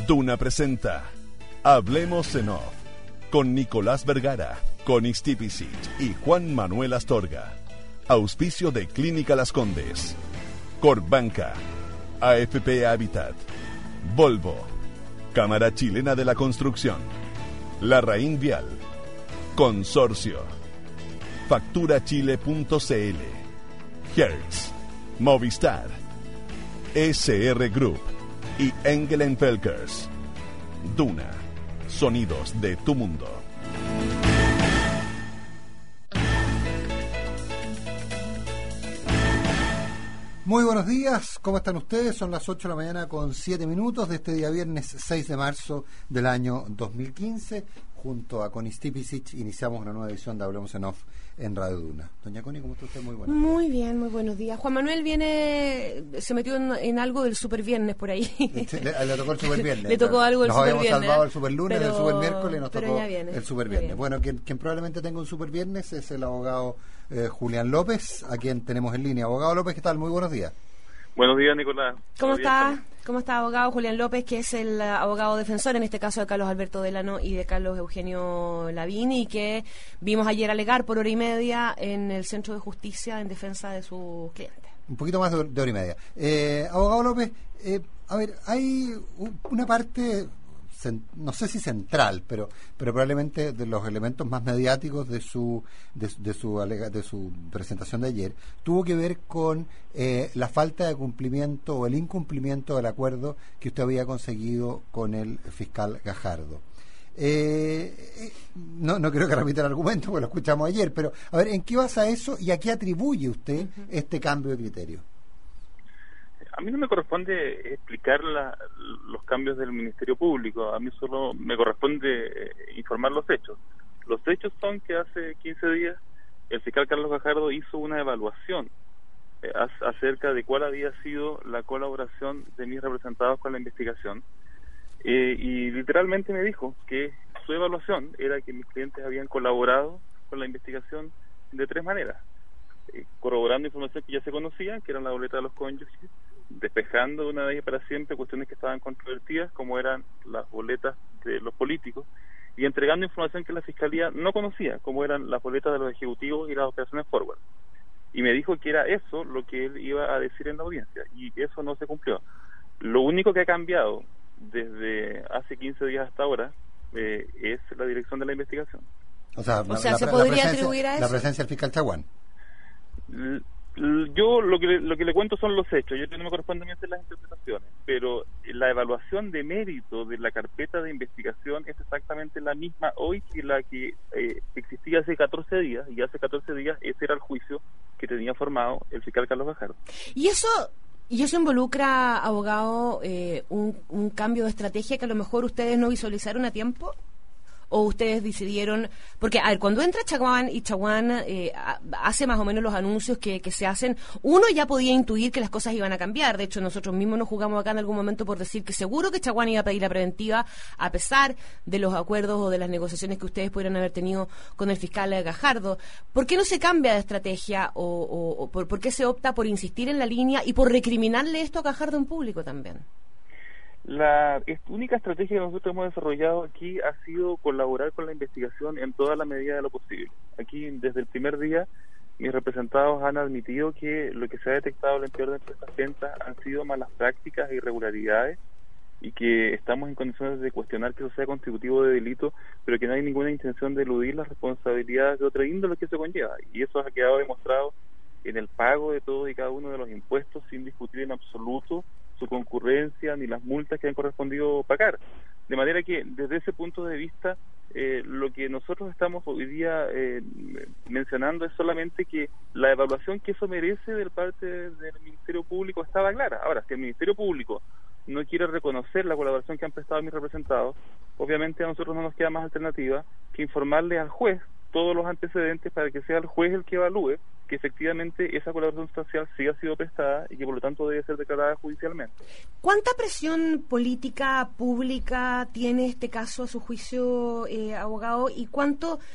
Duna presenta Hablemos en Off con Nicolás Vergara, Connie Stipicic y Juan Manuel Astorga. Auspicio de Clínica Las Condes, Corbanca, AFP Habitat, Volvo, Cámara Chilena de la Construcción, Larraín Vial, Consorcio, Facturachile.cl, Hertz, Movistar, SR Group y Engelen Felkers. Duna, sonidos de tu mundo. Muy buenos días, ¿cómo están ustedes? Son las 8 de la mañana con 7 minutos de este día viernes 6 de marzo del año 2015. Junto a Connie Stipicic iniciamos una nueva edición de Hablemos en Off en Radio Duna. Doña Connie, ¿cómo está usted? Muy buenas. Muy bien, muy buenos días. Juan Manuel se metió en algo del superviernes por ahí. Le tocó el superviernes. Le tocó algo del superviernes. Nos habíamos salvado el superlunes, el supermiércoles, nos tocó el superviernes. Bien. Bueno, quien probablemente tenga un superviernes es el abogado Julián López, a quien tenemos en línea. Abogado López, ¿qué tal? Muy buenos días. Buenos días, Nicolás. ¿Cómo está? ¿Cómo está, abogado Julián López, que es el abogado defensor, en este caso de Carlos Alberto Delano y de Carlos Eugenio Lavín, y que vimos ayer alegar por hora y media en el Centro de Justicia en defensa de sus clientes? Un poquito más de hora y media. Abogado López, a ver, hay una parte, no sé si central, pero probablemente de los elementos más mediáticos de su presentación de ayer, tuvo que ver con la falta de cumplimiento o el incumplimiento del acuerdo que usted había conseguido con el fiscal Gajardo. No creo que repita el argumento porque lo escuchamos ayer, pero a ver, ¿en qué basa eso y a qué atribuye usted este cambio de criterio? A mí no me corresponde explicar los cambios del Ministerio Público, a mí solo me corresponde informar los hechos. Los hechos son que hace 15 días el fiscal Carlos Gajardo hizo una evaluación acerca de cuál había sido la colaboración de mis representados con la investigación, y literalmente me dijo que su evaluación era que mis clientes habían colaborado con la investigación de 3 maneras: corroborando información que ya se conocía, que eran la boleta de los cónyuges, despejando de una vez y para siempre cuestiones que estaban controvertidas, como eran las boletas de los políticos, y entregando información que la Fiscalía no conocía, como eran las boletas de los ejecutivos y las operaciones forward. Y me dijo que era eso lo que él iba a decir en la audiencia, y eso no se cumplió. Lo único que ha cambiado desde hace 15 días hasta ahora es la dirección de la investigación. O sea, ¿se podría atribuir a eso? La presencia del fiscal Chaguán. Yo lo que le cuento son los hechos. Yo no me corresponde a mí hacer las interpretaciones, pero la evaluación de mérito de la carpeta de investigación es exactamente la misma hoy que la que existía hace 14 días, y hace 14 días ese era el juicio que tenía formado el fiscal Carlos Gajardo. ¿Y eso involucra, abogado, un cambio de estrategia que a lo mejor ustedes no visualizaron a tiempo? ¿O ustedes decidieron? Porque, a ver, cuando entra Chaguán y Chaguán hace más o menos los anuncios que se hacen, uno ya podía intuir que las cosas iban a cambiar. De hecho, nosotros mismos nos jugamos acá en algún momento por decir que seguro que Chaguán iba a pedir la preventiva, a pesar de los acuerdos o de las negociaciones que ustedes pudieran haber tenido con el fiscal Gajardo. ¿Por qué no se cambia de estrategia o por qué se opta por insistir en la línea y por recriminarle esto a Gajardo en público también? La única estrategia que nosotros hemos desarrollado aquí ha sido colaborar con la investigación en toda la medida de lo posible. Aquí, desde el primer día, mis representados han admitido que lo que se ha detectado al interior de estas ventas han sido malas prácticas e irregularidades, y que estamos en condiciones de cuestionar que eso sea constitutivo de delito, pero que no hay ninguna intención de eludir las responsabilidades de otra índole que se conlleva. Y eso ha quedado demostrado en el pago de todos y cada uno de los impuestos, sin discutir en absoluto su concurrencia ni las multas que han correspondido pagar. De manera que, desde ese punto de vista, lo que nosotros estamos hoy día mencionando es solamente que la evaluación que eso merece de parte del Ministerio Público estaba clara. Ahora, si el Ministerio Público no quiere reconocer la colaboración que han prestado mis representados, obviamente a nosotros no nos queda más alternativa que informarle al juez todos los antecedentes para que sea el juez el que evalúe que efectivamente esa colaboración sustancial sí ha sido prestada y que por lo tanto debe ser declarada judicialmente. ¿Cuánta presión política pública tiene este caso a su juicio, abogado? ¿Y cuánto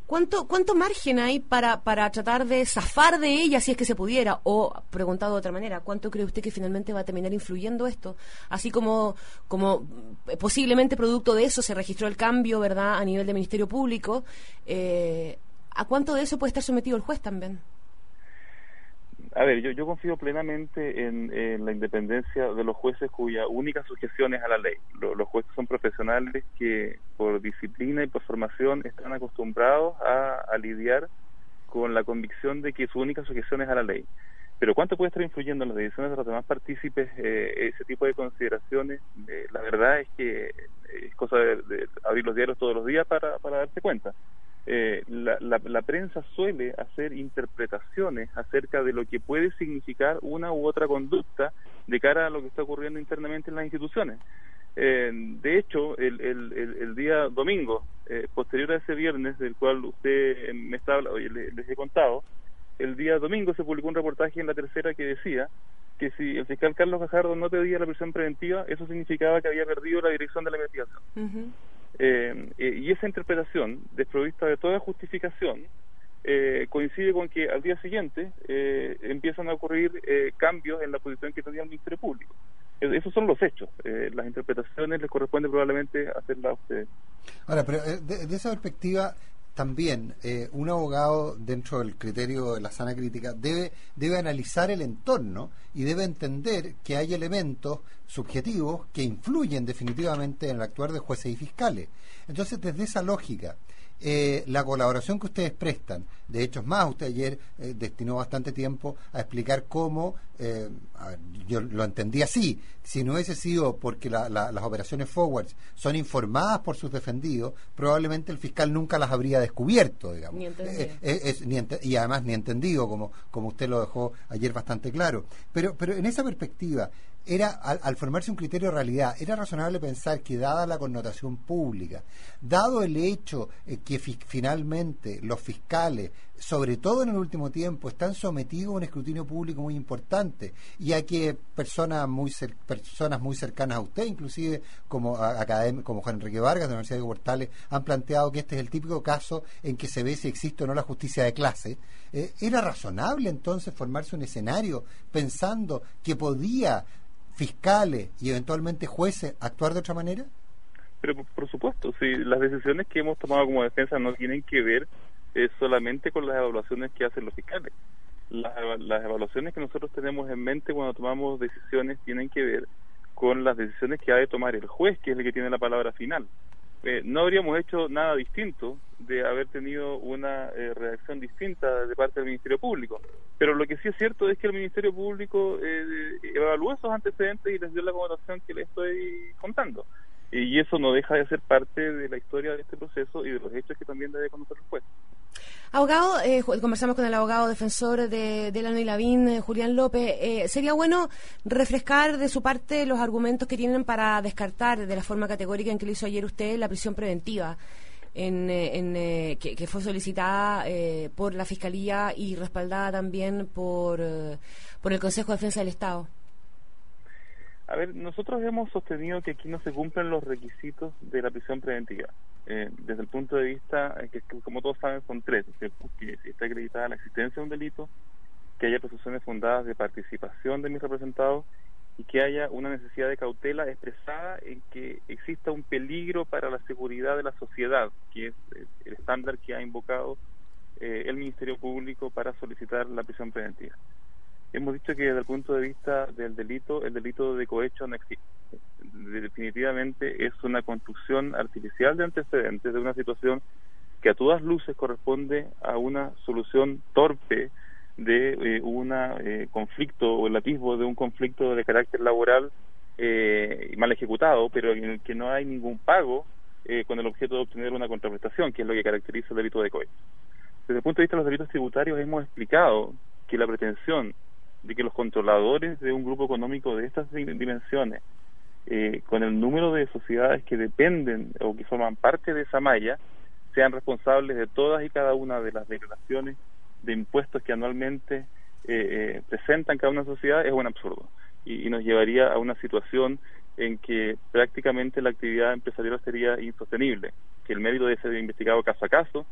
¿Cuánto margen hay para tratar de zafar de ella si es que se pudiera? O, preguntado de otra manera, ¿cuánto cree usted que finalmente va a terminar influyendo esto? Así como posiblemente producto de eso se registró el cambio, ¿verdad?, a nivel del Ministerio Público, ¿a cuánto de eso puede estar sometido el juez también? A ver, yo confío plenamente en la independencia de los jueces cuya única sujeción es a la ley. Los jueces son profesionales que por disciplina y por formación están acostumbrados a lidiar con la convicción de que su única sujeción es a la ley. Pero ¿cuánto puede estar influyendo en las decisiones de los demás partícipes ese tipo de consideraciones? La verdad es que es cosa de abrir los diarios todos los días para darse cuenta. La prensa suele hacer interpretaciones acerca de lo que puede significar una u otra conducta de cara a lo que está ocurriendo internamente en las instituciones. De hecho, el día domingo, posterior a ese viernes del cual usted me está hablando, les he contado, el día domingo se publicó un reportaje en La Tercera que decía que si el fiscal Carlos Gajardo no pedía la prisión preventiva, eso significaba que había perdido la dirección de la investigación. Uh-huh. Y esa interpretación, desprovista de toda justificación, coincide con que al día siguiente empiezan a ocurrir cambios en la posición que tenía el Ministerio Público. Esos son los hechos. Las interpretaciones les corresponde probablemente hacerlas a ustedes. Ahora, pero de esa perspectiva, también un abogado, dentro del criterio de la sana crítica, debe analizar el entorno y debe entender que hay elementos subjetivos que influyen definitivamente en el actuar de jueces y fiscales. Entonces, desde esa lógica, la colaboración que ustedes prestan, de hecho, es más, usted ayer destinó bastante tiempo a explicar cómo, a ver, yo lo entendí así, si no hubiese sido porque las operaciones forwards son informadas por sus defendidos, probablemente el fiscal nunca las habría descubierto, digamos. Y además ni entendido, como usted lo dejó ayer bastante claro. Pero en esa perspectiva, al formarse un criterio de realidad, era razonable pensar que, dada la connotación pública, dado el hecho que finalmente los fiscales, sobre todo en el último tiempo, están sometidos a un escrutinio público muy importante, y a que personas muy cercanas a usted, inclusive como Juan Enrique Vargas de la Universidad de Portales, han planteado que este es el típico caso en que se ve si existe o no la justicia de clase, ¿era razonable entonces formarse un escenario pensando que podía fiscales y eventualmente jueces actuar de otra manera? Pero por supuesto, sí, las decisiones que hemos tomado como defensa no tienen que ver solamente con las evaluaciones que hacen los fiscales. Las evaluaciones que nosotros tenemos en mente cuando tomamos decisiones tienen que ver con las decisiones que ha de tomar el juez, que es el que tiene la palabra final. No habríamos hecho nada distinto de haber tenido una reacción distinta de parte del Ministerio Público, pero lo que sí es cierto es que el Ministerio Público evaluó esos antecedentes y les dio la connotación que les estoy contando, y eso no deja de ser parte de la historia de este proceso y de los hechos que también debe conocer el juez. Abogado, conversamos con el abogado defensor de Delano y Lavín, Julián López. Sería bueno refrescar de su parte los argumentos que tienen para descartar de la forma categórica en que lo hizo ayer usted la prisión preventiva que fue solicitada por la Fiscalía y respaldada también por el Consejo de Defensa del Estado. A ver, nosotros hemos sostenido que aquí no se cumplen los requisitos de la prisión preventiva. Desde el punto de vista, que como todos saben son tres, que si está acreditada la existencia de un delito, que haya presunciones fundadas de participación de mis representados y que haya una necesidad de cautela expresada en que exista un peligro para la seguridad de la sociedad, que es el estándar que ha invocado el Ministerio Público para solicitar la prisión preventiva. Hemos dicho que desde el punto de vista del delito, el delito de cohecho no existe. Definitivamente es una construcción artificial de antecedentes de una situación que a todas luces corresponde a una solución torpe de un conflicto o el atisbo de un conflicto de carácter laboral mal ejecutado, pero en el que no hay ningún pago con el objeto de obtener una contraprestación, que es lo que caracteriza el delito de cohecho. Desde el punto de vista de los delitos tributarios hemos explicado que la pretensión de que los controladores de un grupo económico de estas dimensiones, con el número de sociedades que dependen o que forman parte de esa malla, sean responsables de todas y cada una de las declaraciones de impuestos que anualmente presentan cada una sociedad, es un absurdo y nos llevaría a una situación en que prácticamente la actividad empresarial sería insostenible, que el mérito debe ser investigado caso a caso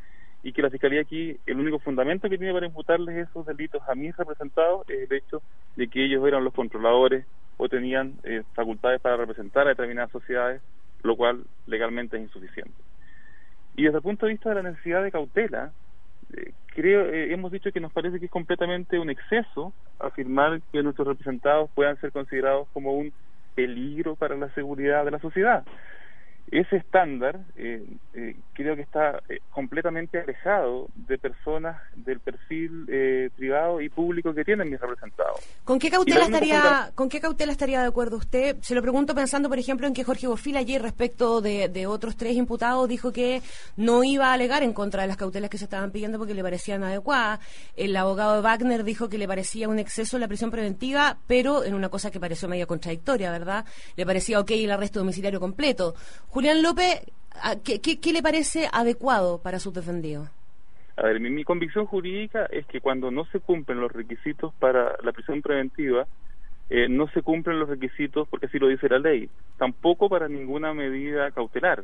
y que la Fiscalía aquí, el único fundamento que tiene para imputarles esos delitos a mis representados es el hecho de que ellos eran los controladores o tenían facultades para representar a determinadas sociedades, lo cual legalmente es insuficiente. Y desde el punto de vista de la necesidad de cautela, hemos dicho que nos parece que es completamente un exceso afirmar que nuestros representados puedan ser considerados como un peligro para la seguridad de la sociedad. Ese estándar creo que está completamente alejado de personas del perfil privado y público que tienen mis representados. ¿Con qué cautela estaría de acuerdo usted? Se lo pregunto pensando, por ejemplo, en que Jorge Bofill ayer, respecto de otros 3 imputados, dijo que no iba a alegar en contra de las cautelas que se estaban pidiendo porque le parecían adecuadas. El abogado de Wagner dijo que le parecía un exceso la prisión preventiva, pero en una cosa que pareció medio contradictoria, ¿verdad? Le parecía ok el arresto domiciliario completo. Julián López, ¿qué le parece adecuado para sus defendidos? A ver, mi convicción jurídica es que cuando no se cumplen los requisitos para la prisión preventiva, no se cumplen los requisitos porque así lo dice la ley, tampoco para ninguna medida cautelar.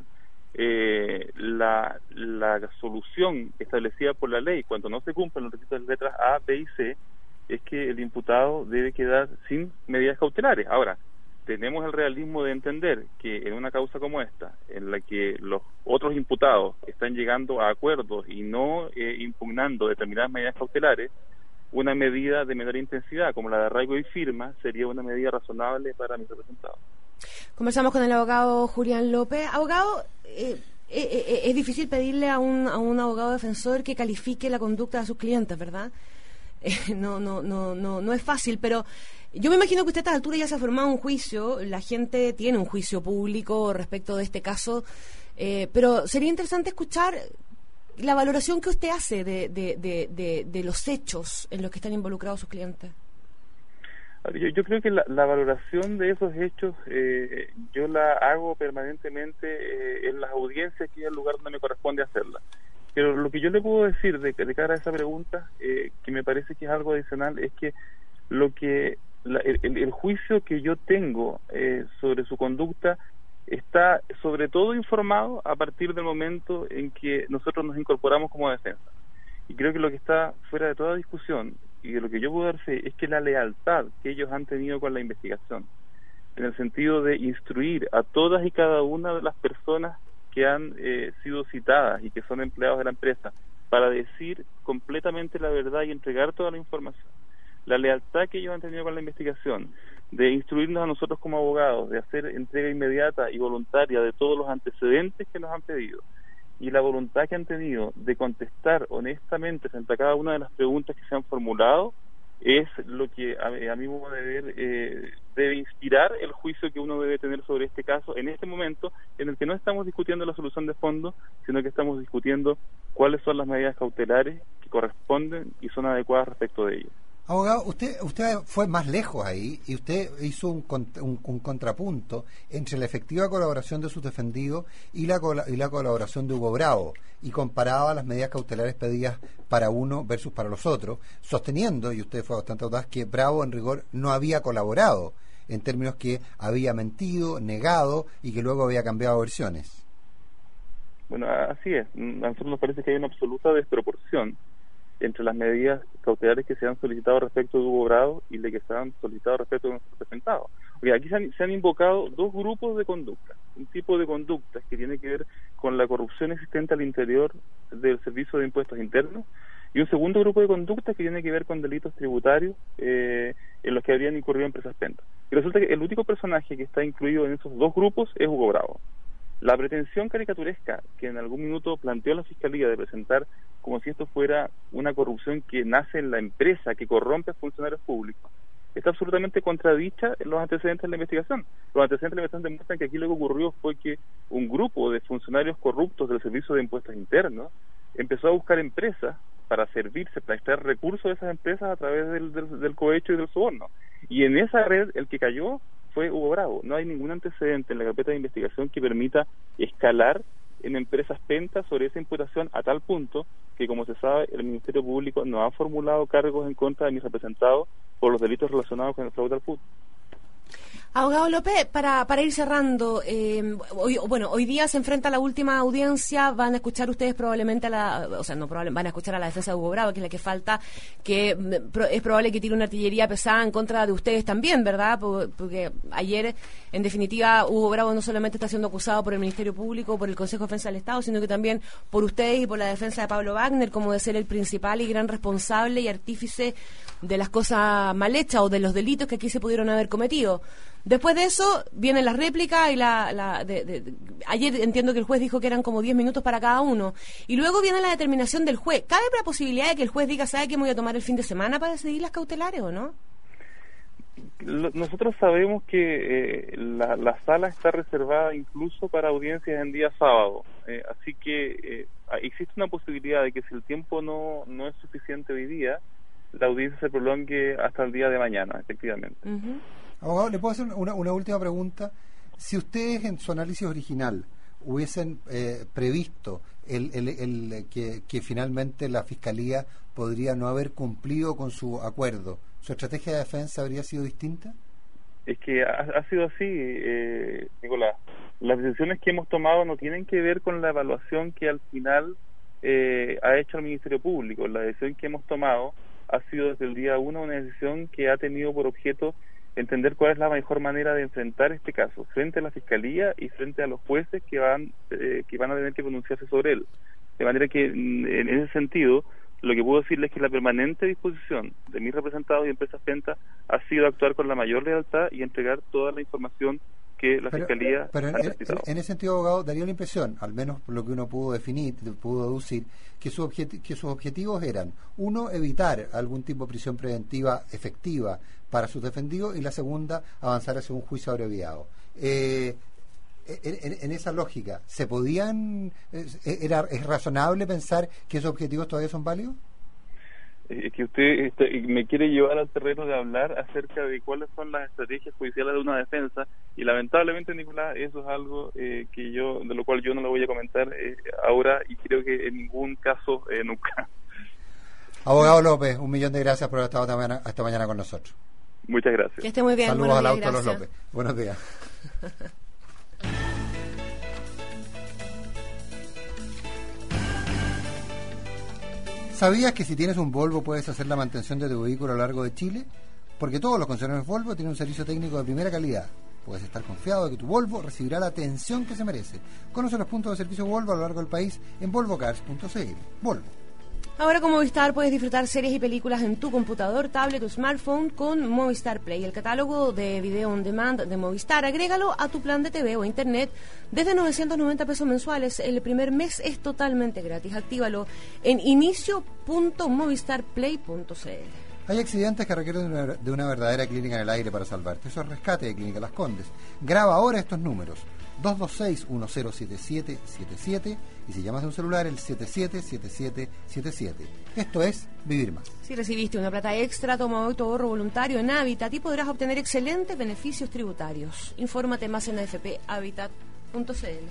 La solución establecida por la ley, cuando no se cumplen los requisitos de letras A, B y C, es que el imputado debe quedar sin medidas cautelares. Ahora, tenemos el realismo de entender que en una causa como esta, en la que los otros imputados están llegando a acuerdos y no impugnando determinadas medidas cautelares, una medida de menor intensidad, como la de arraigo y firma, sería una medida razonable para mis representados. Conversamos con el abogado Julián López. Abogado, es difícil pedirle a un abogado defensor que califique la conducta de sus clientes, ¿verdad? No es fácil, pero yo me imagino que usted a esta altura ya se ha formado un juicio, la gente tiene un juicio público respecto de este caso, pero sería interesante escuchar la valoración que usted hace de los hechos en los que están involucrados sus clientes. Yo creo que la valoración de esos hechos yo la hago permanentemente en las audiencias, que es el lugar donde me corresponde hacerla. Pero lo que yo le puedo decir de cara a esa pregunta, que me parece que es algo adicional, es que el juicio que yo tengo sobre su conducta está sobre todo informado a partir del momento en que nosotros nos incorporamos como defensa. Y creo que lo que está fuera de toda discusión y de lo que yo puedo dar fe es que la lealtad que ellos han tenido con la investigación, en el sentido de instruir a todas y cada una de las personas que han sido citadas y que son empleados de la empresa para decir completamente la verdad y entregar toda la información, la lealtad que ellos han tenido con la investigación, de instruirnos a nosotros como abogados, de hacer entrega inmediata y voluntaria de todos los antecedentes que nos han pedido, y la voluntad que han tenido de contestar honestamente frente a cada una de las preguntas que se han formulado, es lo que a mi modo de ver debe inspirar el juicio que uno debe tener sobre este caso en este momento en el que no estamos discutiendo la solución de fondo, sino que estamos discutiendo cuáles son las medidas cautelares que corresponden y son adecuadas respecto de ellas. Abogado, usted fue más lejos ahí y usted hizo un contrapunto entre la efectiva colaboración de sus defendidos y la colaboración de Hugo Bravo, y comparaba las medidas cautelares pedidas para uno versus para los otros, sosteniendo, y usted fue bastante audaz, que Bravo en rigor no había colaborado, en términos que había mentido, negado y que luego había cambiado versiones. Bueno, así es. A nosotros nos parece que hay una absoluta desproporción entre las medidas cautelares que se han solicitado respecto de Hugo Bravo y las que se han solicitado respecto de nuestros representados. Porque aquí se han invocado dos grupos de conductas. Un tipo de conductas que tiene que ver con la corrupción existente al interior del Servicio de Impuestos Internos, y un segundo grupo de conductas que tiene que ver con delitos tributarios en los que habrían incurrido empresas pentas. Y resulta que el único personaje que está incluido en esos dos grupos es Hugo Bravo. La pretensión caricaturesca que en algún minuto planteó la Fiscalía de presentar como si esto fuera una corrupción que nace en la empresa, que corrompe a funcionarios públicos, está absolutamente contradicha en los antecedentes de la investigación. Los antecedentes de la investigación demuestran que aquí lo que ocurrió fue que un grupo de funcionarios corruptos del Servicio de Impuestos Internos empezó a buscar empresas para servirse, para extraer recursos de esas empresas a través del cohecho y del soborno. Y en esa red el que cayó fue Hugo Bravo. No hay ningún antecedente en la carpeta de investigación que permita escalar en empresas pentas sobre esa imputación, a tal punto que, como se sabe, el Ministerio Público no ha formulado cargos en contra de mis representados por los delitos relacionados con el fraude al fútbol. Abogado López, para ir cerrando, hoy día se enfrenta a la última audiencia, van a escuchar ustedes probablemente van a escuchar a la defensa de Hugo Bravo, que es la que falta, que es probable que tire una artillería pesada en contra de ustedes también, ¿verdad? Porque ayer, en definitiva, Hugo Bravo no solamente está siendo acusado por el Ministerio Público, por el Consejo de Defensa del Estado, sino que también por ustedes y por la defensa de Pablo Wagner, como de ser el principal y gran responsable y artífice de las cosas mal hechas o de los delitos que aquí se pudieron haber cometido. Después de eso viene la réplica y ayer entiendo que el juez dijo que eran como 10 minutos para cada uno. Y luego viene la determinación del juez. ¿Cabe la posibilidad de que el juez diga, ¿sabe que me voy a tomar el fin de semana para decidir las cautelares o no? Nosotros sabemos que la sala está reservada incluso para audiencias en día sábado. Así que existe una posibilidad de que si el tiempo no es suficiente hoy día, la audiencia se prolongue hasta el día de mañana, efectivamente. Uh-huh. Abogado, ¿le puedo hacer una última pregunta? Si ustedes en su análisis original hubiesen previsto que finalmente la Fiscalía podría no haber cumplido con su acuerdo, ¿su estrategia de defensa habría sido distinta? Es que ha sido así, Nicolás. Las decisiones que hemos tomado no tienen que ver con la evaluación que al final ha hecho el Ministerio Público. La decisión que hemos tomado ha sido desde el día 1 una decisión que ha tenido por objeto entender cuál es la mejor manera de enfrentar este caso frente a la Fiscalía y frente a los jueces que van a tener que pronunciarse sobre él. De manera que, en ese sentido, lo que puedo decirles es que la permanente disposición de mis representados y empresas Penta ha sido actuar con la mayor lealtad y entregar toda la información que la Fiscalía ha necesitado. En ese sentido, abogado, daría la impresión, al menos por lo que uno pudo deducir, que sus objetivos eran, uno, evitar algún tipo de prisión preventiva efectiva para sus defendidos, y la segunda, avanzar hacia un juicio abreviado. En esa lógica, ¿es razonable pensar que esos objetivos todavía son válidos? Que usted me quiere llevar al terreno de hablar acerca de cuáles son las estrategias judiciales de una defensa, y lamentablemente, Nicolás, eso es algo de lo cual yo no lo voy a comentar ahora, y creo que en ningún caso nunca. Abogado López, 1.000.000 de gracias por haber estado esta mañana con nosotros. Muchas gracias. Que esté muy bien. Saludos al auto a los López. Buenos días. ¿Sabías que si tienes un Volvo puedes hacer la mantención de tu vehículo a lo largo de Chile? Porque todos los concesionarios Volvo tienen un servicio técnico de primera calidad. Puedes estar confiado de que tu Volvo recibirá la atención que se merece. Conoce los puntos de servicio Volvo a lo largo del país en volvocars.cl. Volvo. Ahora con Movistar puedes disfrutar series y películas en tu computador, tablet o smartphone con Movistar Play, el catálogo de video on demand de Movistar. Agrégalo a tu plan de TV o internet desde 990 pesos mensuales. El primer mes es totalmente gratis. Actívalo en inicio.movistarplay.cl. Hay accidentes que requieren de una verdadera clínica en el aire para salvarte. Eso es Rescate de Clínica Las Condes. Graba ahora estos números: 226-107777, y si llamas de un celular, el 777777. Esto es Vivir Más. Si recibiste una plata extra, toma hoy tu ahorro voluntario en Habitat y podrás obtener excelentes beneficios tributarios. Infórmate más en afphabitat.cl.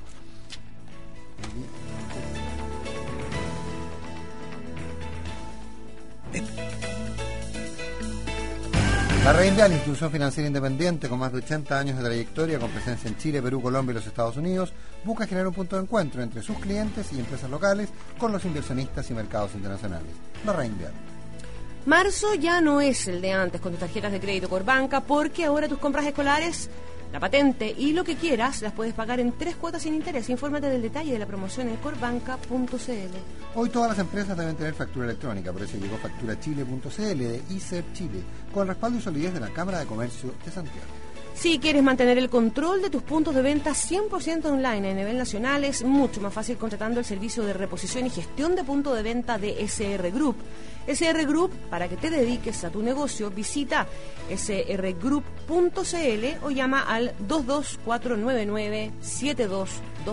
La Reinvial, institución financiera independiente con más de 80 años de trayectoria, con presencia en Chile, Perú, Colombia y los Estados Unidos, busca generar un punto de encuentro entre sus clientes y empresas locales con los inversionistas y mercados internacionales. La Reinvial. Marzo ya no es el de antes con tus tarjetas de crédito Corbanca, porque ahora tus compras escolares, la patente y lo que quieras las puedes pagar en 3 cuotas sin interés. Infórmate del detalle de la promoción en corbanca.cl. Hoy todas las empresas deben tener factura electrónica, por eso llegó facturachile.cl de ICEP Chile, con el respaldo y solidez de la Cámara de Comercio de Santiago. Si quieres mantener el control de tus puntos de venta 100% online a nivel nacional, es mucho más fácil contratando el servicio de reposición y gestión de punto de venta de SR Group. SR Group, para que te dediques a tu negocio, visita srgroup.cl o llama al 22499-7222.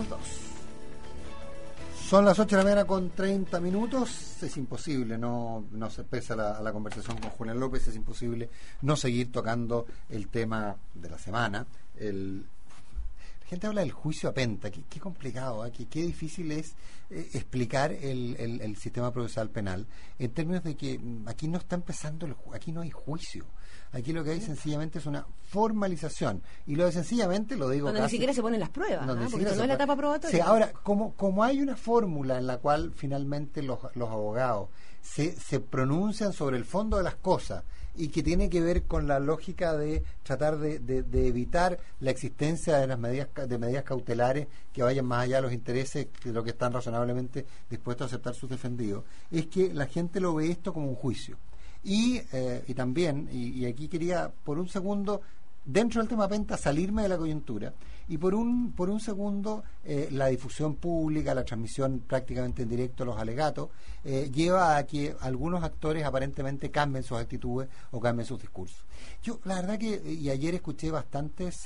Son las 8 de la mañana con 30 minutos. Es imposible, no se pese a la conversación con Julián López, es imposible no seguir tocando el tema de la semana. gente habla del juicio a Penta. Qué complicado, qué difícil es explicar el sistema procesal penal en términos de que aquí no está empezando, aquí no hay juicio. Aquí lo que hay sencillamente es una formalización. Y lo de sencillamente lo digo donde casi, ni siquiera se ponen las pruebas, porque no es la etapa probatoria. Sí, ahora, como hay una fórmula en la cual finalmente los abogados se pronuncian sobre el fondo de las cosas y que tiene que ver con la lógica de tratar de evitar la existencia de las medidas cautelares que vayan más allá de los intereses de lo que están razonablemente dispuestos a aceptar sus defendidos, es que la gente lo ve esto como un juicio. Y también, y aquí quería por un segundo, dentro del tema Penta, salirme de la coyuntura, y por un segundo la difusión pública, la transmisión prácticamente en directo, los alegatos, lleva a que algunos actores aparentemente cambien sus actitudes o cambien sus discursos. Yo, la verdad y ayer escuché bastantes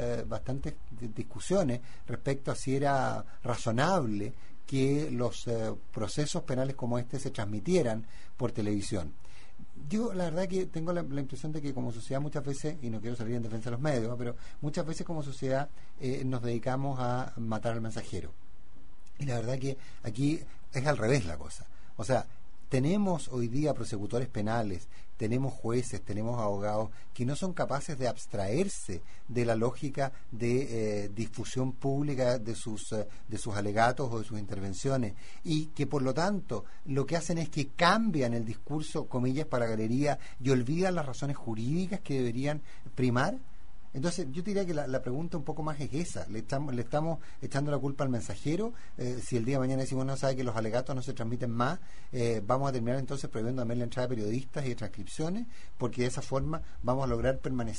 discusiones respecto a si era razonable que los procesos penales como este se transmitieran por televisión. Yo la verdad que tengo la impresión de que como sociedad muchas veces, y no quiero salir en defensa de los medios, pero muchas veces como sociedad nos dedicamos a matar al mensajero. Y la verdad que aquí es al revés la cosa. O sea, tenemos hoy día prosecutores penales, tenemos jueces, tenemos abogados que no son capaces de abstraerse de la lógica de difusión pública de sus alegatos o de sus intervenciones, y que por lo tanto lo que hacen es que cambian el discurso, comillas, para galería, y olvidan las razones jurídicas que deberían primar. Entonces yo diría que la pregunta un poco más es esa. Le estamos echando la culpa al mensajero. Si el día de mañana decimos no, sabe que los alegatos no se transmiten más, vamos a terminar entonces prohibiendo también la entrada de periodistas y de transcripciones, porque de esa forma vamos a lograr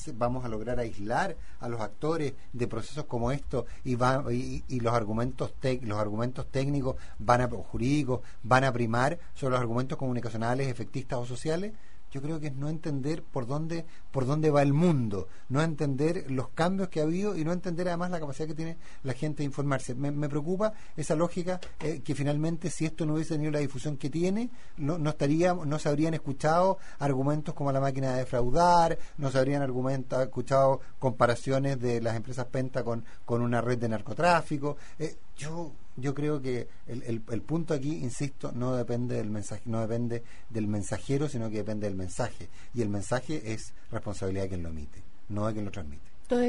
aislar a los actores de procesos como estos, y los argumentos técnicos jurídicos van a primar sobre los argumentos comunicacionales, efectistas o sociales. Yo creo que es no entender por dónde va el mundo, no entender los cambios que ha habido y no entender además la capacidad que tiene la gente de informarse. Me preocupa esa lógica que finalmente, si esto no hubiese tenido la difusión que tiene, no se habrían escuchado argumentos como la máquina de defraudar, no se habrían escuchado comparaciones de las empresas Penta con una red de narcotráfico. Yo creo que el punto aquí, insisto, no depende del mensajero, sino que depende del mensaje. Y el mensaje es responsabilidad de quien lo emite, no de quien lo transmite.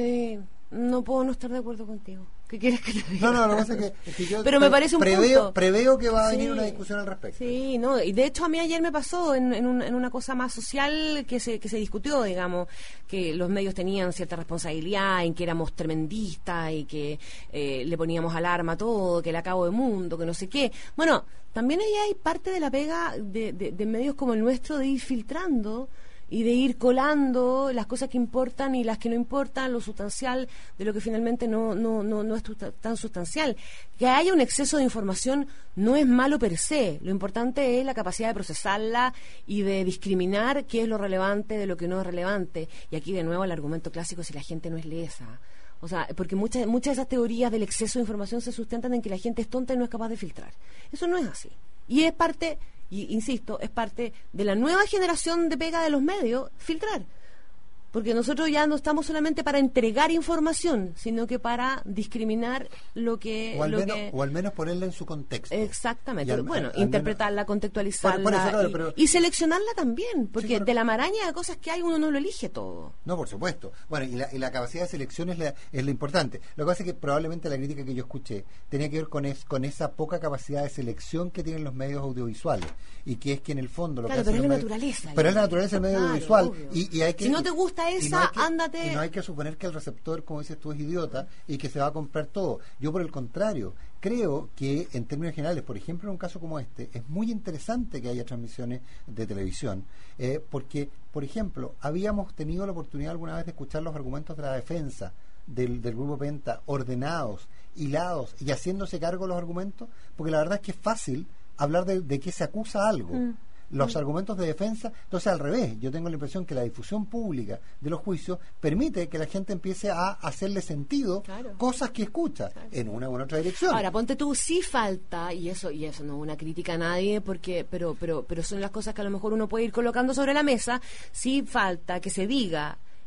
No puedo no estar de acuerdo contigo. ¿Qué quieres que te diga? No, lo que pasa es que yo pero me parece preveo que va a venir una discusión al respecto. Sí, no, y de hecho a mí ayer me pasó en una cosa más social que se discutió, digamos, que los medios tenían cierta responsabilidad, en que éramos tremendistas y que le poníamos alarma a todo, que el acabo de mundo, que no sé qué. Bueno, también ahí hay parte de la pega de medios como el nuestro de ir filtrando y de ir colando las cosas que importan y las que no importan, lo sustancial de lo que finalmente no es tan sustancial. Que haya un exceso de información no es malo per se, lo importante es la capacidad de procesarla y de discriminar qué es lo relevante de lo que no es relevante. Y aquí de nuevo el argumento clásico, si la gente no es lesa. O sea, porque muchas de esas teorías del exceso de información se sustentan en que la gente es tonta y no es capaz de filtrar. Eso no es así. Y es parte, y insisto, es parte de la nueva generación de pega de los medios, filtrar. Porque nosotros ya no estamos solamente para entregar información, sino que para discriminar lo que... O al menos ponerla en su contexto. Exactamente. Interpretarla, contextualizarla y seleccionarla también, porque de la maraña de cosas que hay uno no lo elige todo. No, por supuesto. Bueno, y la capacidad de selección es lo importante. Lo que pasa es que probablemente la crítica que yo escuché tenía que ver con esa poca capacidad de selección que tienen los medios audiovisuales, y que es que en el fondo... Pero es la naturaleza. Pero es la naturaleza del medio audiovisual. Y hay que, si no te gusta ándate. Y no hay que suponer que el receptor, como dices tú, es idiota y que se va a comprar todo. Yo, por el contrario, creo que en términos generales, por ejemplo, en un caso como este, es muy interesante que haya transmisiones de televisión, porque, por ejemplo, habíamos tenido la oportunidad alguna vez de escuchar los argumentos de la defensa del grupo Penta, ordenados, hilados y haciéndose cargo de los argumentos, porque la verdad es que es fácil hablar de que se acusa algo. Los argumentos de defensa, entonces al revés, yo tengo la impresión que la difusión pública de los juicios permite que la gente empiece a hacerle sentido cosas que escucha en una u otra dirección. Ahora, ponte tú, sí falta, y eso no es una crítica a nadie, pero son las cosas que a lo mejor uno puede ir colocando sobre la mesa, sí falta que se diga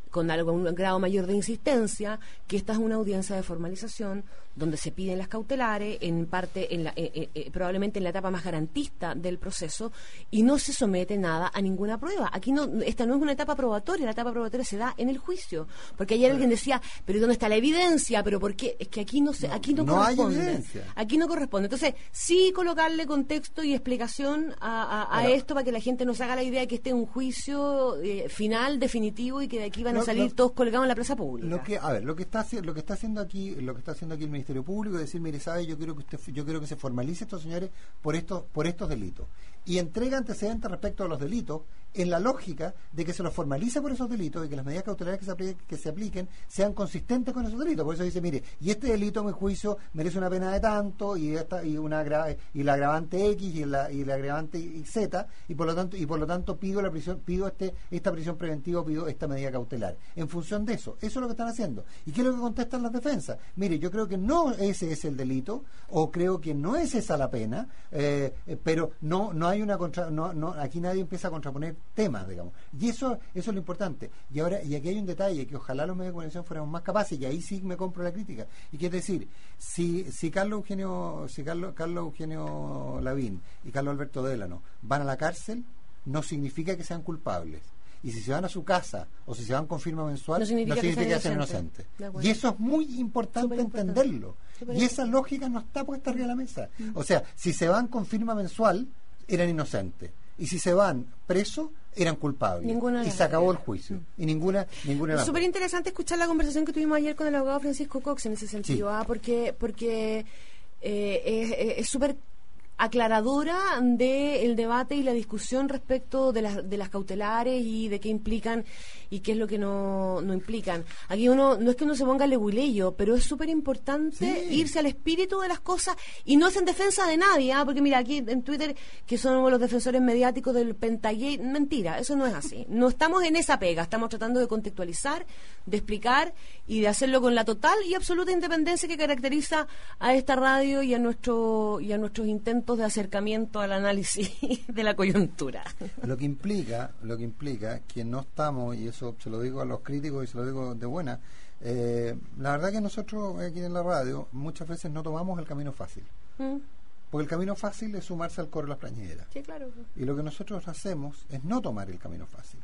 con algún grado mayor de insistencia, que esta es una audiencia de formalización donde se piden las cautelares, en parte, probablemente en la etapa más garantista del proceso, y no se somete nada a ninguna prueba. Aquí esta no es una etapa probatoria, la etapa probatoria se da en el juicio. Porque ayer alguien decía, pero ¿dónde está la evidencia? ¿Pero por qué? Es que aquí no corresponde. Hay evidencia. Aquí no corresponde. Entonces, sí colocarle contexto y explicación a esto para que la gente no se haga la idea de que este es un juicio final, definitivo, y que de aquí van a salir todos colgados en la plaza pública. Lo que está haciendo aquí el Ministerio Público es decir, mire, sabe, yo quiero que se formalice estos señores por estos delitos, y entrega antecedentes respecto a los delitos en la lógica de que se los formalice por esos delitos y que las medidas cautelares que se apliquen sean consistentes con esos delitos. Por eso dice, mire, y este delito, a mi juicio, merece una pena de tanto, y la agravante X y la agravante Z, y por lo tanto pido esta prisión preventiva, pido esta medida cautelar. En función de eso es lo que están haciendo. ¿Y qué es lo que contestan las defensas? Mire, yo creo que no ese es el delito, o creo que no es esa la pena, pero no hay aquí nadie empieza a contraponer temas, digamos. Y eso es lo importante. Y aquí hay un detalle, que ojalá los medios de comunicación fuéramos más capaces, y ahí sí me compro la crítica. Y que es decir, si Carlos Eugenio Lavín y Carlos Alberto Délano van a la cárcel, no significa que sean culpables. Y si se van a su casa o si se van con firma mensual, no significa que sean inocentes. Y eso es muy importante entenderlo. Y esa lógica no está puesta arriba de la mesa. O sea, si se van con firma mensual, eran inocentes. Y si se van presos, eran culpables. Y se acabó el juicio. Y ninguna. Es súper interesante escuchar la conversación que tuvimos ayer con el abogado Francisco Cox en ese sentido, porque es súper aclaradora del debate y la discusión respecto de las cautelares y de qué implican y qué es lo que no implican. Aquí no es que uno se ponga leguleyo, pero es súper importante irse al espíritu de las cosas, y no es en defensa de nadie, porque mira, aquí en Twitter, que somos los defensores mediáticos del Pentagate, mentira, eso no es así. No estamos en esa pega, estamos tratando de contextualizar, de explicar y de hacerlo con la total y absoluta independencia que caracteriza a esta radio y a nuestros intentos de acercamiento al análisis de la coyuntura. Lo que implica que no estamos, y eso se lo digo a los críticos y se lo digo de buena, la verdad que nosotros aquí en la radio muchas veces no tomamos el camino fácil. Porque el camino fácil es sumarse al coro de las plañideras. Sí, claro. Y lo que nosotros hacemos es no tomar el camino fácil.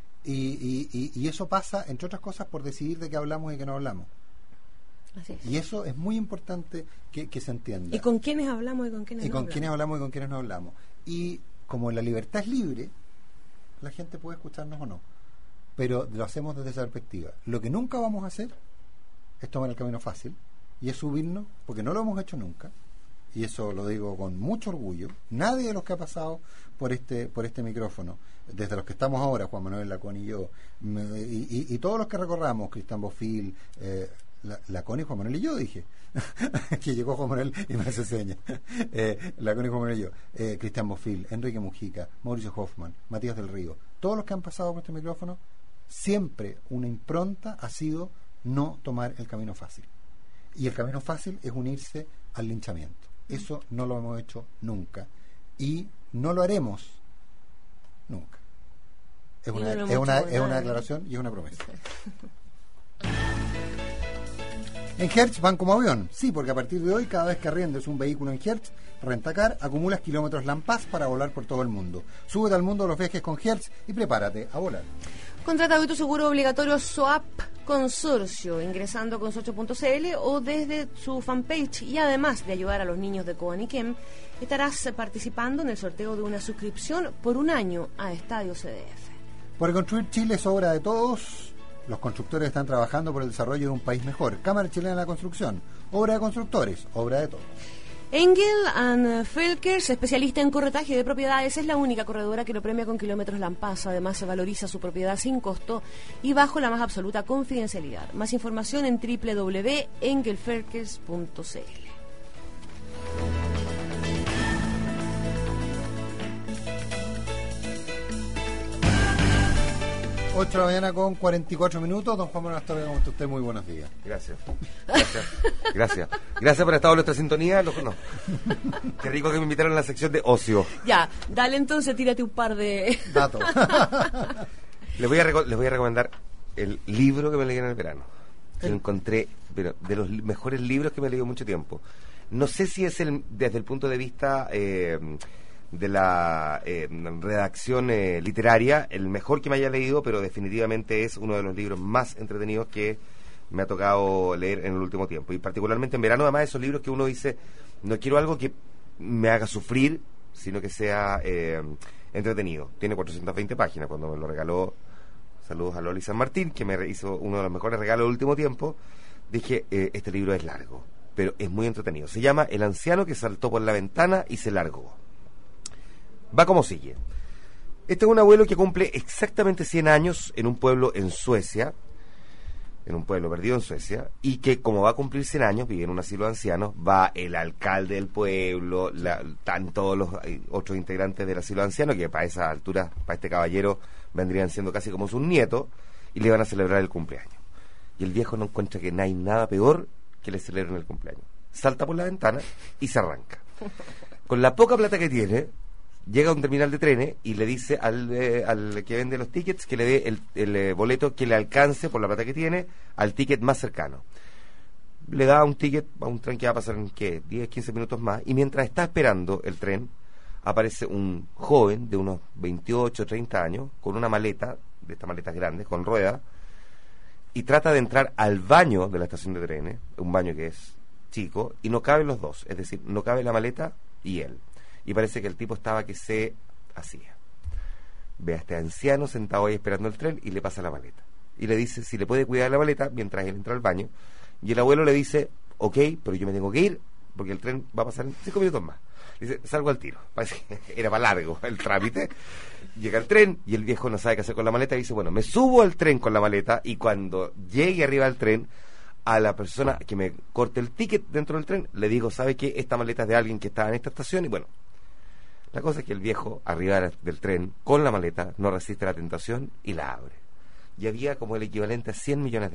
Y eso pasa, entre otras cosas, por decidir de qué hablamos y qué no hablamos. Así es. Y eso es muy importante que se entienda. ¿Y con quiénes hablamos y con quiénes no hablamos? Quiénes hablamos y con quiénes no hablamos. Y como la libertad es libre, la gente puede escucharnos o no. Pero lo hacemos desde esa perspectiva. Lo que nunca vamos a hacer es tomar el camino fácil, y es subirnos, porque no lo hemos hecho nunca, y eso lo digo con mucho orgullo. Nadie de los que ha pasado por este micrófono, desde los que estamos ahora, Juan Manuel Lacón y yo, y todos los que recorramos, Cristian Bofil, Lacón y Juan Manuel y yo, dije que llegó Juan Manuel y me hace señas, Lacón y Juan Manuel y yo, Cristian Bofil, Enrique Mujica, Mauricio Hoffman, Matías del Río, todos los que han pasado por este micrófono, siempre una impronta ha sido no tomar el camino fácil, y el camino fácil es unirse al linchamiento. Eso no lo hemos hecho nunca y no lo haremos nunca. Es una declaración y es una promesa. En Hertz van como avión, sí, porque a partir de hoy, cada vez que arriendes un vehículo en Hertz Rentacar, acumulas kilómetros Lampaz para volar por todo el mundo. Súbete al mundo de los viajes con Hertz y prepárate a volar. Contrata hoy tu seguro obligatorio SOAP Consorcio ingresando a consorcio.cl o desde su fanpage, y además de ayudar a los niños de Coaniquem, estarás participando en el sorteo de una suscripción por un año a Estadio CDF. Por construir Chile es obra de todos. Los constructores están trabajando por el desarrollo de un país mejor. Cámara Chilena de la Construcción, obra de constructores, obra de todos. Engel & Felkers, especialista en corretaje de propiedades, es la única corredora que lo premia con kilómetros Lampaz. Además, se valoriza su propiedad sin costo y bajo la más absoluta confidencialidad. Más información en www.engelfelkers.cl. 8 de la mañana con 44 minutos. Don Juan Manuel Astorga, ¿cómo está usted? Muy buenos días. Gracias por estar en nuestra sintonía. No. Qué rico que me invitaron a la sección de ocio. Ya, dale entonces, tírate un par de datos. Les voy a recomendar el libro que me leí en el verano. Lo El- encontré, pero de los mejores libros que me he leído en mucho tiempo. No sé si es desde el punto de vista de la redacción literaria, el mejor que me haya leído, pero definitivamente es uno de los libros más entretenidos que me ha tocado leer en el último tiempo. Y particularmente en verano, además, esos libros que uno dice, no quiero algo que me haga sufrir, sino que sea entretenido. Tiene 420 páginas. Cuando me lo regaló, saludos a Loli San Martín, que me hizo uno de los mejores regalos del último tiempo, dije, este libro es largo, pero es muy entretenido. Se llama El anciano que saltó por la ventana y se largó. Va como sigue. Este es un abuelo que cumple exactamente 100 años en un pueblo en Suecia, en un pueblo perdido en Suecia, y que como va a cumplir 100 años, vive en un asilo de ancianos, va el alcalde del pueblo, están todos los otros integrantes del asilo de ancianos, que para esa altura, para este caballero, vendrían siendo casi como sus nietos, y le van a celebrar el cumpleaños. Y el viejo no encuentra que no hay nada peor que le celebren el cumpleaños. Salta por la ventana y se arranca. Con la poca plata que tiene, llega a un terminal de trenes y le dice al que vende los tickets que le dé el boleto que le alcance por la plata que tiene al ticket más cercano. Le da un ticket a un tren que va a pasar en 10, 15 minutos más, y mientras está esperando el tren, aparece un joven de unos 28, 30 años, con una maleta, de estas maletas grandes, con ruedas, y trata de entrar al baño de la estación de trenes, un baño que es chico, y no caben los dos, es decir, no cabe la maleta y él. Y parece que el tipo estaba que se hacía. Ve a este anciano sentado ahí esperando el tren y le pasa la maleta. Y le dice si le puede cuidar la maleta mientras él entra al baño. Y el abuelo le dice, ok, pero yo me tengo que ir porque el tren va a pasar en 5 minutos más. Dice, salgo al tiro. Parece que era para largo el trámite. Llega el tren y el viejo no sabe qué hacer con la maleta y dice, bueno, me subo al tren con la maleta y cuando llegue arriba del tren, a la persona que me corte el ticket dentro del tren, le digo, ¿sabe qué? Esta maleta es de alguien que estaba en esta estación. Y bueno, la cosa es que el viejo, arriba del tren, con la maleta, no resiste la tentación y la abre. Y había como el equivalente a $100 millones.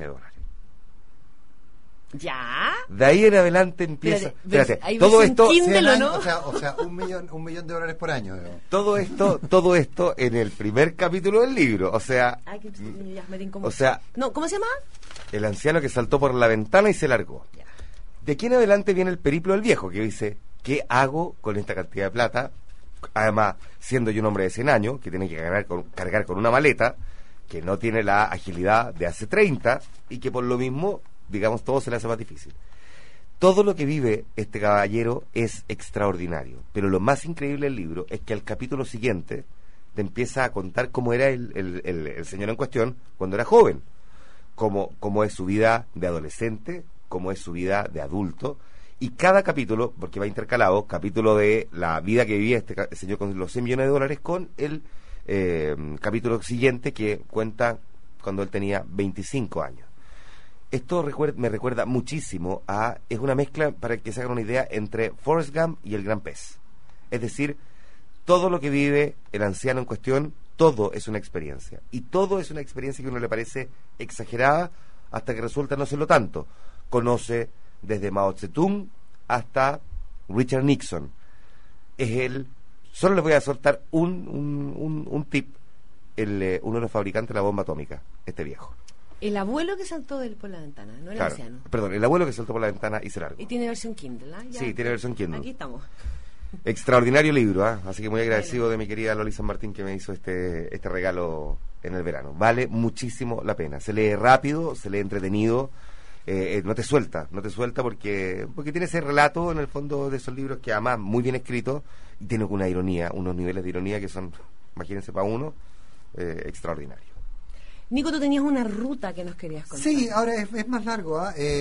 ¿Ya? De ahí en adelante empieza... Espérate, Espérate, todo esto... Kindle, ¿o no? O sea, un millón de dólares por año. Digamos. Todo esto en el primer capítulo del libro. O sea... Ay, que ya me incómodo. O sea... No, ¿cómo se llama? El anciano que saltó por la ventana y se largó. Ya. De aquí en adelante viene el periplo del viejo, que dice, ¿qué hago con esta cantidad de plata? Además, siendo yo un hombre de 100 años, que tiene que cargar con una maleta, que no tiene la agilidad de hace 30, y que por lo mismo, digamos, todo se le hace más difícil. Todo lo que vive este caballero es extraordinario, pero lo más increíble del libro es que al capítulo siguiente te empieza a contar cómo era el señor en cuestión cuando era joven, cómo es su vida de adolescente, cómo es su vida de adulto, y cada capítulo, porque va intercalado, capítulo de la vida que vivía este señor con los $100 millones con el capítulo siguiente que cuenta cuando él tenía 25 años. Esto me recuerda muchísimo es una mezcla, para que se hagan una idea, entre Forrest Gump y El Gran Pez. Es decir, todo lo que vive el anciano en cuestión, todo es una experiencia. Y todo es una experiencia que a uno le parece exagerada hasta que resulta no serlo tanto. Conoce desde Mao Zedong hasta Richard Nixon. Solo les voy a soltar un tip. Uno de los fabricantes de la bomba atómica, este viejo. El abuelo que saltó por la ventana, no el anciano. Perdón, el abuelo que saltó por la ventana y se largó. Y tiene versión Kindle, ¿ah? Sí, tiene versión Kindle. Aquí estamos. Extraordinario libro, así que muy agradecido de mi querida Loli San Martín que me hizo este regalo en el verano. Vale muchísimo la pena. Se lee rápido, se lee entretenido, no te suelta porque tiene ese relato en el fondo de esos libros que además muy bien escrito y tiene una ironía, unos niveles de ironía que son, imagínense para uno, extraordinarios. Nico, tú tenías una ruta que nos querías contar. Sí, ahora es más largo,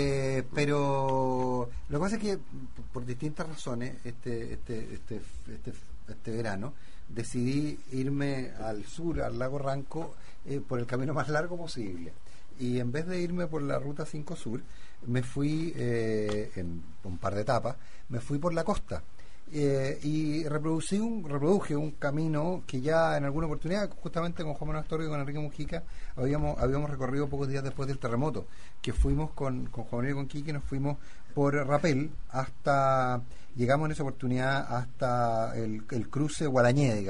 pero lo que pasa es que por distintas razones este verano decidí irme al sur, al lago Ranco, por el camino más largo posible. Y en vez de irme por la ruta 5 Sur, me fui en un par de etapas, me fui por la costa. Y reproduje un camino que ya en alguna oportunidad, justamente con Juan Manuel Astorga y con Enrique Mujica, habíamos recorrido pocos días después del terremoto, que fuimos con Juan Manuel y con Quique, nos fuimos por Rapel llegamos en esa oportunidad hasta el cruce Guarañé, digamos,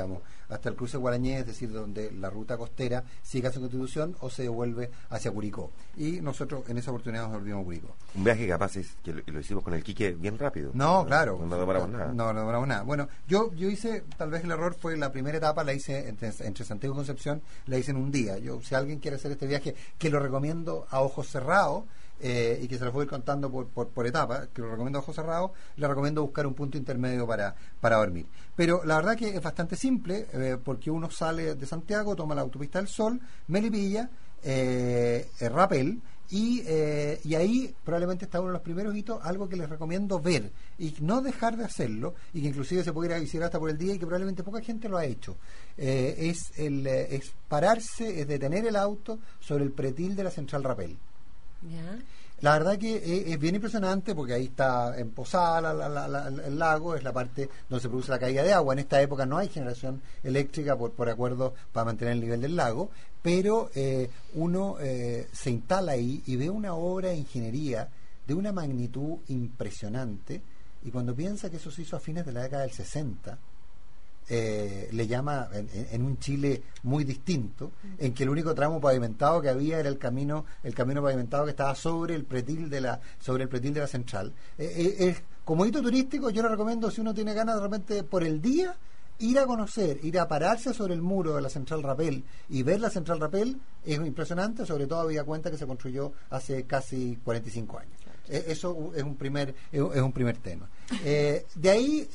hasta el cruce Guarañé, es decir, donde la ruta costera sigue hacia Constitución o se devuelve hacia Curicó. Y nosotros en esa oportunidad nos volvimos a Curicó. Un viaje capaz es que lo hicimos con el Quique bien rápido. No, claro. No demoramos nada. No demoramos nada. Bueno, yo hice, tal vez el error fue la primera etapa, la hice entre Santiago y Concepción, la hice en un día. Si alguien quiere hacer este viaje, que lo recomiendo a ojos cerrados, y que se los voy a ir contando por etapas, que lo recomiendo a ojos cerrados, le recomiendo buscar un punto intermedio para dormir. Pero la verdad que es bastante simple, porque uno sale de Santiago, toma la autopista del Sol, Melipilla, Rapel, y ahí probablemente está uno de los primeros hitos, algo que les recomiendo ver y no dejar de hacerlo, y que inclusive se puede ir a visitar hasta por el día y que probablemente poca gente lo ha hecho. Es pararse, es detener el auto sobre el pretil de la Central Rapel. ¿Ya? La verdad que es bien impresionante, porque ahí está en Posada el lago, es la parte donde se produce la caída de agua. En esta época no hay generación eléctrica por acuerdo para mantener el nivel del lago, pero uno se instala ahí y ve una obra de ingeniería de una magnitud impresionante, y cuando piensa que eso se hizo a fines de la década del 60, le llama en un Chile muy distinto, en que el único tramo pavimentado que había era el camino pavimentado que estaba sobre el pretil de la central. Como hito turístico, yo lo recomiendo, si uno tiene ganas de repente por el día ir a conocer, ir a pararse sobre el muro de la Central Rapel y ver la Central Rapel. Es impresionante, sobre todo habida cuenta que se construyó hace casi 45 años. Eso es un primer tema. De ahí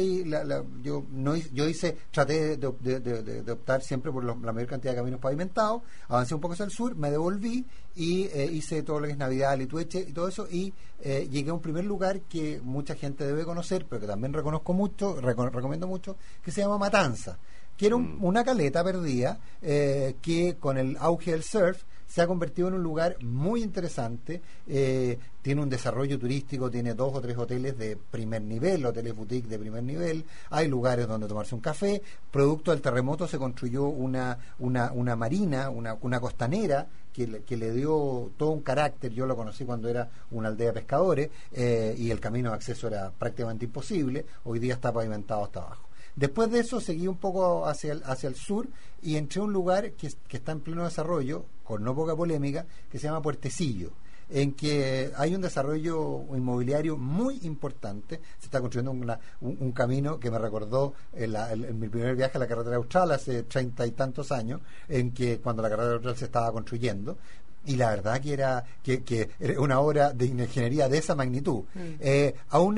traté de optar siempre por la mayor cantidad de caminos pavimentados. Avancé un poco hacia el sur, me devolví y hice todo lo que es Navidad, Litueche y todo eso, y llegué a un primer lugar que mucha gente debe conocer, pero que también recomiendo mucho, que se llama Matanza, que era una caleta perdida, que con el auge del surf se ha convertido en un lugar muy interesante. Tiene un desarrollo turístico, tiene 2 o 3 hoteles de primer nivel, hoteles boutique de primer nivel, hay lugares donde tomarse un café. Producto del terremoto se construyó una marina, una costanera, que le dio todo un carácter. Yo lo conocí cuando era una aldea de pescadores, y el camino de acceso era prácticamente imposible. Hoy día está pavimentado hasta abajo. Después de eso seguí un poco hacia el sur y entré a un lugar que está en pleno desarrollo, con no poca polémica, que se llama Puertecillo, en que hay un desarrollo inmobiliario muy importante. Se está construyendo un camino que me recordó en mi primer viaje a la carretera austral hace 30 y tantos años, en que cuando la carretera austral se estaba construyendo. Y la verdad que era una obra de ingeniería de esa magnitud, que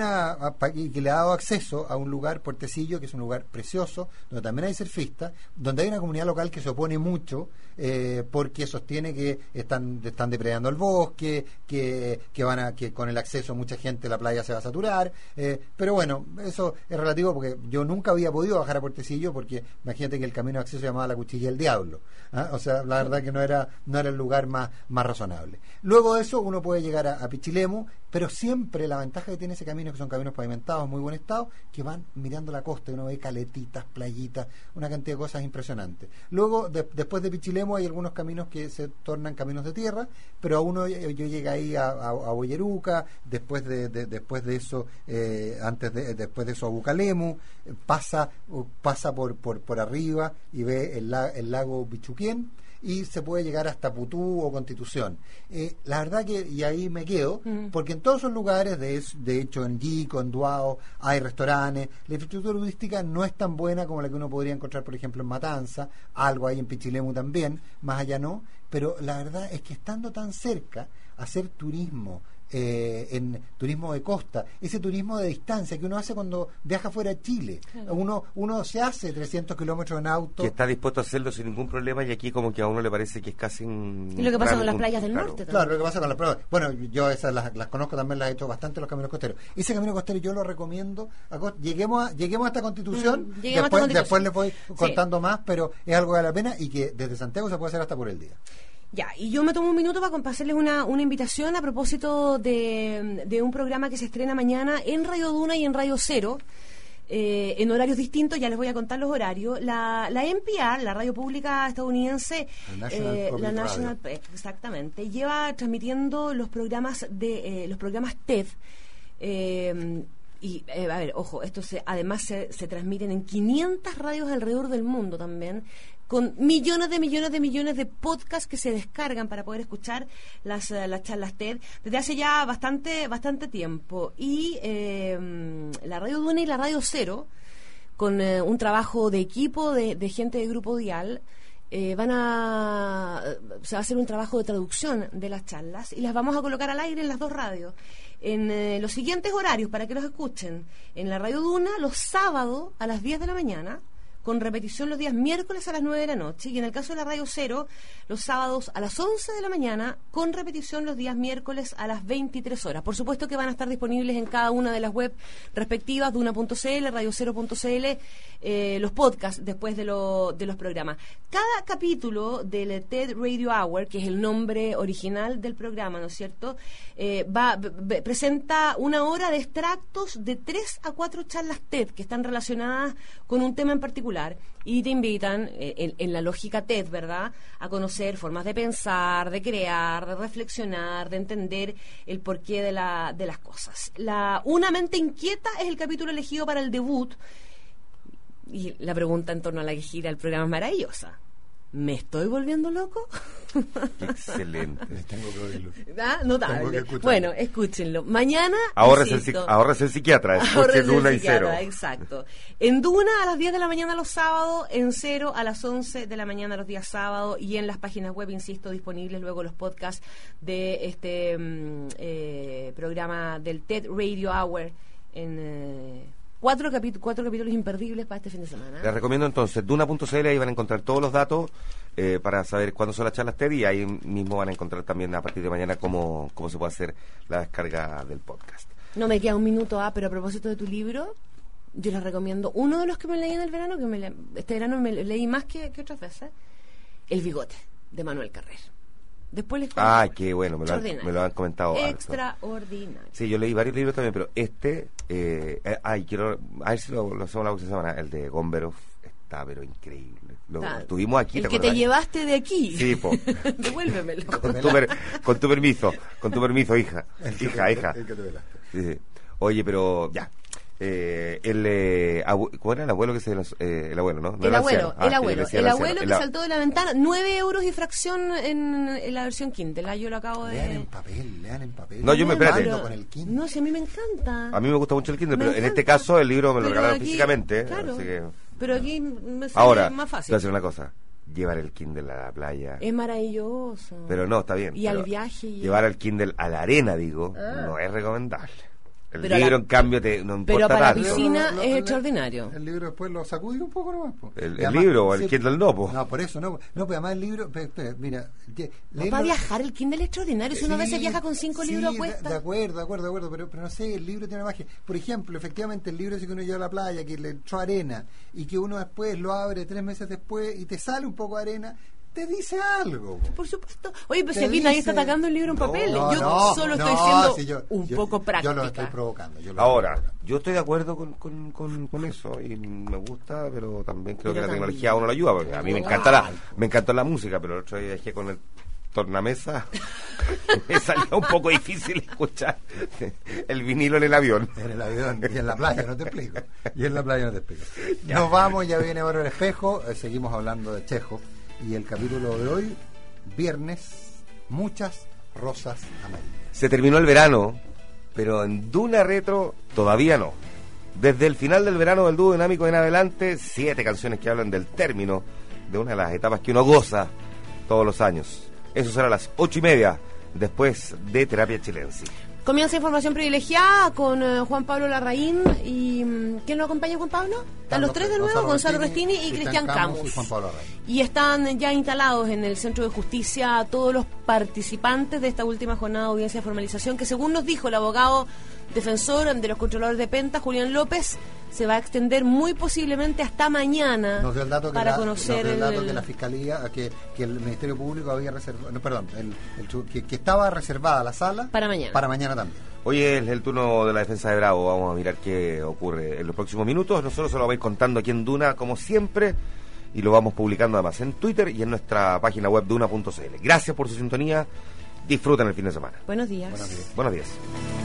le ha dado acceso a un lugar, Puertecillo, que es un lugar precioso, donde también hay surfistas, donde hay una comunidad local que se opone mucho, porque sostiene que están depredando el bosque, que con el acceso mucha gente la playa se va a saturar, pero bueno, eso es relativo, porque yo nunca había podido bajar a Puertecillo, porque imagínate que el camino de acceso se llamaba la Cuchilla del Diablo, o sea, la verdad que no era el lugar más razonable. Luego de eso uno puede llegar a Pichilemu, pero siempre la ventaja que tiene ese camino es que son caminos pavimentados, muy buen estado, que van mirando la costa, y uno ve caletitas, playitas, una cantidad de cosas impresionantes. Luego, después de Pichilemu hay algunos caminos que se tornan caminos de tierra, pero yo llegué ahí a Boyeruca, después de eso a Bucalemu, pasa por arriba y ve el lago Bichuquén, y se puede llegar hasta Putú o Constitución. La verdad que, y ahí me quedo, porque en todos esos lugares, de hecho en Yico, en Duao, hay restaurantes. La infraestructura turística no es tan buena como la que uno podría encontrar, por ejemplo, en Matanza, algo hay en Pichilemu también, más allá no, pero la verdad es que estando tan cerca, hacer turismo, en turismo de costa, ese turismo de distancia que uno hace cuando viaja fuera de Chile. Claro. Uno se hace 300 kilómetros en auto. Que está dispuesto a hacerlo sin ningún problema, y aquí como que a uno le parece que es casi y lo que pasa con las playas del norte también. Claro, lo que pasa con las playas. Bueno, yo esas las conozco, también las he hecho bastante, los caminos costeros. Ese camino costero yo lo recomiendo. Lleguemos a esta Constitución, después les voy contando más, pero es algo que vale la pena y que desde Santiago se puede hacer hasta por el día. Ya, y yo me tomo un minuto para hacerles una invitación a propósito de un programa que se estrena mañana en Radio Duna y en Radio Cero, en horarios distintos. Ya les voy a contar los horarios. La NPR, la radio pública estadounidense, la National, exactamente, lleva transmitiendo los programas TED, Y, a ver, ojo, esto además se transmiten en 500 radios alrededor del mundo también, con millones de podcasts que se descargan para poder escuchar las charlas TED desde hace ya bastante tiempo. Y la Radio Duna y la Radio Cero, con un trabajo de equipo de gente de Grupo Dial, se va a hacer un trabajo de traducción de las charlas y las vamos a colocar al aire en las dos radios en los siguientes horarios para que los escuchen. En la Radio Duna los sábados a las 10 de la mañana, con repetición los días miércoles a las 9 de la noche, y en el caso de la Radio Cero, los sábados a las 11 de la mañana, con repetición los días miércoles a las 23 horas. Por supuesto que van a estar disponibles en cada una de las web respectivas, duna.cl, radiocero.cl, los podcasts después de los programas. Cada capítulo del TED Radio Hour, que es el nombre original del programa, ¿no es cierto?, presenta una hora de extractos de 3 a 4 charlas TED que están relacionadas con un tema en particular, y te invitan, en la lógica TED, ¿verdad?, a conocer formas de pensar, de crear, de reflexionar, de entender el porqué de las cosas. Una mente inquieta es el capítulo elegido para el debut, y la pregunta en torno a la que gira el programa es maravillosa. ¿Me estoy volviendo loco? Excelente. Tengo que oírlo. Notable. Bueno, escúchenlo. Mañana. Ahorres el psiquiatra. Escuche Duna y Cero. Exacto. En Duna a las 10 de la mañana los sábados, en Cero a las 11 de la mañana los días sábados, y en las páginas web, insisto, disponibles luego los podcasts de este programa del TED Radio Hour en. 4 capítulos imperdibles para este fin de semana. Les recomiendo entonces Duna.cl, ahí van a encontrar todos los datos para saber cuándo son las charlas TED, y ahí mismo van a encontrar también a partir de mañana cómo se puede hacer la descarga del podcast. No me queda un minuto, pero a propósito de tu libro, yo les recomiendo uno de los que me leí en el verano, este verano me leí más que otras veces, El bigote, de Manuel Carrer. Después les cuento. Qué bueno, me lo han comentado. Extraordinario. Sí, yo leí varios libros también, pero quiero a ver si lo hacemos la próxima semana. El de Gomberov está pero increíble. Lo tuvimos aquí. El que te llevaste de aquí. Sí, po. Devuélvemelo. Con tu permiso, hija. El que te velaste. Sí. Oye, pero ya. ¿Cómo era el abuelo que se el abuelo, ¿no? El abuelo que saltó de la ventana, 9 euros y fracción en la versión Kindle. Yo lo acabo de... Lean en papel. No, yo me espérate. No, si a mí me encanta. A mí me gusta mucho el Kindle, pero en este caso el libro me lo regalaron físicamente. Claro, así que, pero aquí me sale más fácil. Te voy a decir una cosa. Llevar el Kindle a la playa es maravilloso. Pero no, está bien. Y al viaje. Llevar el Kindle a la arena, no es recomendable. El libro, en cambio, no importa pero para tanto. La piscina es extraordinario. El libro después lo sacudí un poco nomás. El libro o el Kindle no, po. No, por eso no. No, pero además el libro... Espera, mira... Para viajar el Kindle es extraordinario. Si uno a veces viaja con 5 libros a cuesta. De acuerdo. Pero no sé, el libro tiene una magia. Por ejemplo, efectivamente, el libro ese que uno lleva a la playa, que le echó arena, y que uno después lo abre 3 meses después y te sale un poco de arena... Te dice algo. Por supuesto. Oye, pues si aquí nadie está atacando el libro en papel. Yo solo estoy siendo un poco práctica. Yo lo estoy provocando. Yo estoy de acuerdo con eso y me gusta, pero también creo que la tecnología a uno lo ayuda, porque a mí me encanta la música, pero el otro día dejé con el tornamesa me salía un poco difícil escuchar el vinilo en el avión. Y en la playa, no te explico. Nos vamos, ya viene ahora el espejo, seguimos hablando de Chekhov. Y el capítulo de hoy, viernes, muchas rosas amarillas. Se terminó el verano, pero en Duna Retro todavía no. Desde el final del verano del dúo dinámico en adelante, 7 canciones que hablan del término de una de las etapas que uno goza todos los años. Eso será a las 8:30, después de Terapia Chilense. Comienza Información Privilegiada con Juan Pablo Larraín. ¿Y quién lo acompaña, Juan Pablo? Están los tres de nuevo, Gonzalo Restini y Cristian Camus. Y están ya instalados en el Centro de Justicia todos los participantes de esta última jornada de audiencia de formalización, que según nos dijo el abogado defensor de los controladores de Penta, Julián López, se va a extender muy posiblemente hasta mañana. Nos dio el dato para conocer el dato que la Fiscalía, que el Ministerio Público había reservado, que estaba reservada la sala para mañana también. Hoy es el turno de la defensa de Bravo. Vamos a mirar qué ocurre en los próximos minutos. Nosotros se lo vamos a ir contando aquí en Duna, como siempre, y lo vamos publicando además en Twitter y en nuestra página web duna.cl. Gracias por su sintonía. Disfruten el fin de semana. Buenos días. Buenos días.